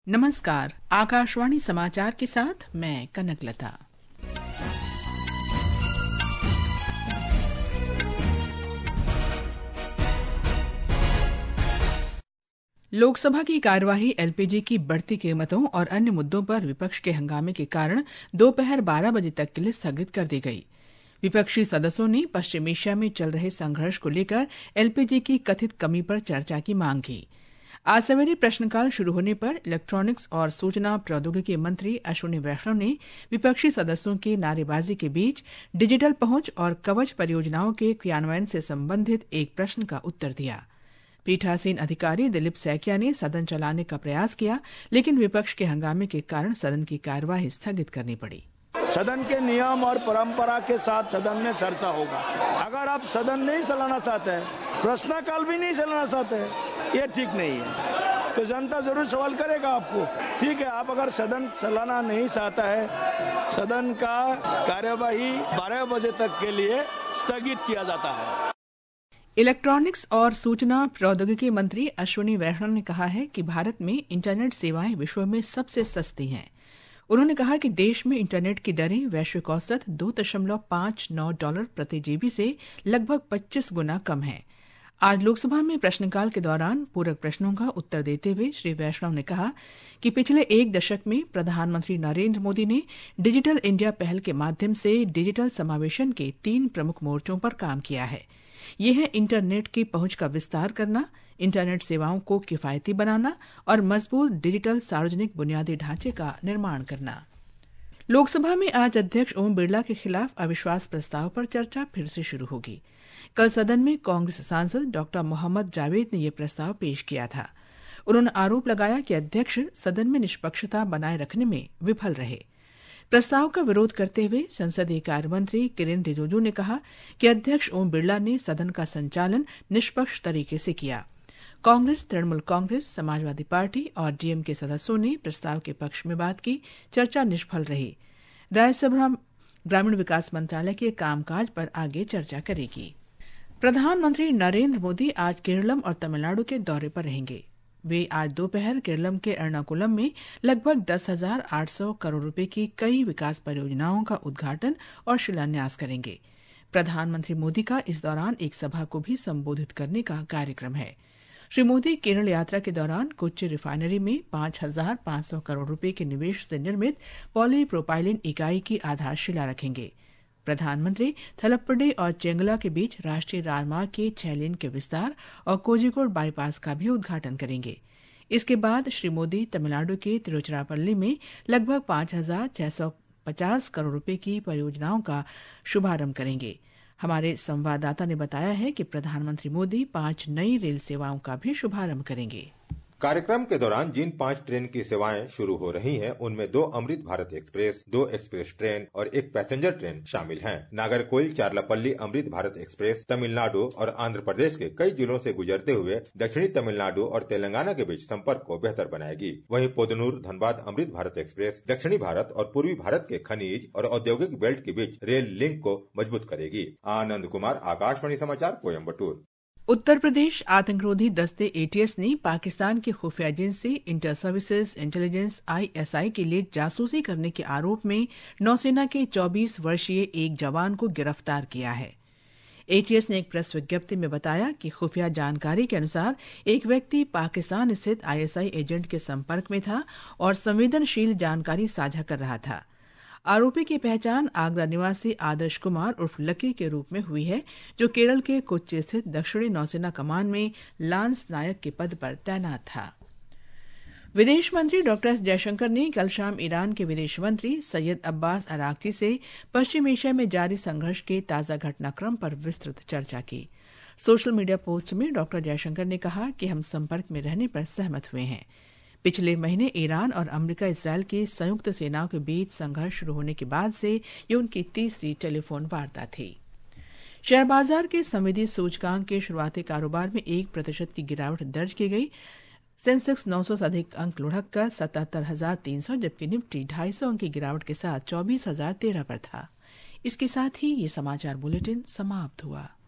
नमस्कार, आकाशवाणी समाचार के साथ मैं कनकलता। लोकसभा की कार्यवाही एलपीजी की बढ़ती कीमतों और अन्य मुद्दों पर विपक्ष के हंगामे के कारण दोपहर 12 बजे तक के लिए स्थगित कर दी गई। विपक्षी सदस्यों ने पश्चिम एशिया में चल रहे संघर्ष को लेकर एलपीजी की कथित कमी पर चर्चा की मांग की। आज सवेरे प्रश्नकाल शुरू होने पर इलेक्ट्रॉनिक्स और सूचना प्रौद्योगिकी मंत्री अश्विनी वैष्णव ने विपक्षी सदस्यों की नारेबाजी के बीच डिजिटल पहुंच और कवच परियोजनाओं के क्रियान्वयन से संबंधित एक प्रश्न का उत्तर दिया। पीठासीन अधिकारी दिलीप सैकिया ने सदन चलाने का प्रयास किया, लेकिन विपक्ष के हंगामे के कारण सदन की कार्यवाही स्थगित करनी पड़ी। सदन के नियम और परंपरा के साथ सदन में चर्चा होगा। अगर आप सदन नहीं चलाना चाहते हैं, प्रश्नकाल भी नहीं चलाना चाहते हैं, ये ठीक नहीं है। तो जनता जरूर सवाल करेगा आपको। ठीक है, आप अगर सदन चलाना नहीं चाहता है, सदन का कार्यवाही 12 बजे तक के लिए स्थगित किया जाता है। इलेक्ट्रॉनिक्स और सूचना प्रौद्योगिकी मंत्री अश्विनी वैष्णव ने कहा है कि भारत में इंटरनेट सेवाएं विश्व में सबसे सस्ती हैं। उन्होंने कहा कि देश में इंटरनेट की दरें वैश्विक औसत $2.59 प्रति जीबी से लगभग 25 गुना कम है। आज लोकसभा में प्रश्नकाल के दौरान पूरक प्रश्नों का उत्तर देते हुए श्री वैष्णव ने कहा कि पिछले एक दशक में प्रधानमंत्री नरेंद्र मोदी ने डिजिटल इंडिया पहल के माध्यम से डिजिटल समावेशन के 3 प्रमुख मोर्चों पर काम किया है। ये है इंटरनेट की पहुंच का विस्तार करना, इंटरनेट सेवाओं को किफायती बनाना और मजबूत डिजिटल सार्वजनिक बुनियादी ढांचे का निर्माण करना। लोकसभा में आज अध्यक्ष ओम बिरला के खिलाफ अविश्वास प्रस्ताव पर चर्चा फिर से शुरू होगी। कल सदन में कांग्रेस सांसद डॉ. मोहम्मद जावेद ने यह प्रस्ताव पेश किया था। उन्होंने आरोप लगाया कि अध्यक्ष सदन में निष्पक्षता बनाए रखने में विफल रहे। प्रस्ताव का विरोध करते हुए संसदीय कार्य मंत्री किरेन रिजिजू ने कहा कि अध्यक्ष ओम बिरला ने सदन का संचालन निष्पक्ष तरीके से किया। कांग्रेस, तृणमूल कांग्रेस, समाजवादी पार्टी और डीएमके सदस्यों ने प्रस्ताव के पक्ष में बात की। चर्चा निष्फल रही। राज्यसभा ग्रामीण विकास मंत्रालय के कामकाज पर आगे चर्चा करेगी। प्रधानमंत्री नरेंद्र मोदी आज केरलम और तमिलनाडु के दौरे पर रहेंगे। वे आज दोपहर केरलम के एर्नाकुलम में लगभग 10,800 करोड़ रुपए की कई विकास परियोजनाओं का उद्घाटन और शिलान्यास करेंगे। प्रधानमंत्री मोदी का इस दौरान एक सभा को भी संबोधित करने का कार्यक्रम है। श्री मोदी केरल यात्रा के दौरान कोच्चि रिफाइनरी में 5,500 करोड़ रुपए के निवेश से निर्मित पॉलीप्रोपाइलिन इकाई की आधारशिला रखेंगे। प्रधानमंत्री थलप्पडे और चेंगला के बीच राष्ट्रीय राजमार्ग के 6 लेन के विस्तार और कोझिकोड बाईपास का भी उद्घाटन करेंगे। इसके बाद श्री मोदी तमिलनाडु के तिरुचिरापल्ली में लगभग 5,650 करोड़ रुपए की परियोजनाओं का शुभारंभ करेंगे। हमारे संवाददाता ने बताया है कि प्रधानमंत्री मोदी 5 नई रेल सेवाओं का भी शुभारंभ करेंगे। कार्यक्रम के दौरान जिन 5 ट्रेन की सेवाएं शुरू हो रही हैं, उनमें 2 Amrit Bharat express, 2 express train और 1 पैसेंजर ट्रेन शामिल हैं। नागरकोइल चारलापल्ली अमृत भारत एक्सप्रेस तमिलनाडु और आंध्र प्रदेश के कई जिलों से गुजरते हुए दक्षिणी तमिलनाडु और तेलंगाना के बीच संपर्क को बेहतर बनाएगी। वहीं पोदनूर धनबाद अमृत भारत एक्सप्रेस दक्षिणी भारत और पूर्वी भारत के खनिज और औद्योगिक बेल्ट के बीच रेल लिंक को मजबूत करेगी। आनंद कुमार, आकाशवाणी समाचार, कोयम्बटूर। उत्तर प्रदेश आतंकरोधी दस्ते एटीएस ने पाकिस्तान की खुफिया agency inter services intelligence ISI के लिए जासूसी करने के आरोप में नौसेना के 24 वर्षीय एक जवान को गिरफ्तार किया है। एटीएस ने एक प्रेस विज्ञप्ति में बताया कि खुफिया जानकारी के अनुसार एक व्यक्ति पाकिस्तान स्थित आईएसआई एजेंट के संपर्क में था और संवेदनशील जानकारी साझा कर रहा था। आरोपी की पहचान आगरा निवासी आदर्श कुमार उर्फ लकी के रूप में हुई है, जो केरल के कोच्चि स्थित दक्षिणी नौसेना कमान में लांस नायक के पद पर तैनात था। विदेश मंत्री डॉ. एस जयशंकर ने कल शाम ईरान के विदेश मंत्री सैयद अब्बास अराक्ची से पश्चिम एशिया में जारी संघर्ष के ताजा घटनाक्रम पर विस्तृत चर्चा की। सोशल मीडिया पोस्ट में डॉ. जयशंकर ने कहा कि हम संपर्क में रहने पर सहमत हुए हैं। पिछले महीने ईरान और अमेरिका इजरायल की संयुक्त सेनाओं के बीच संघर्ष शुरू होने के बाद से ये उनकी तीसरी टेलीफोन वार्ता थी। शेयर बाजार के संवेदी सूचकांक के शुरुआती कारोबार में 1% की गिरावट दर्ज की गई। सेंसेक्स 900 से अधिक अंक लुढ़ककर 77,300, जबकि निफ्टी 250 अंक की गिरावट के साथ 24,013 पर था। इसके साथ ही ये समाचार बुलेटिन समाप्त हुआ।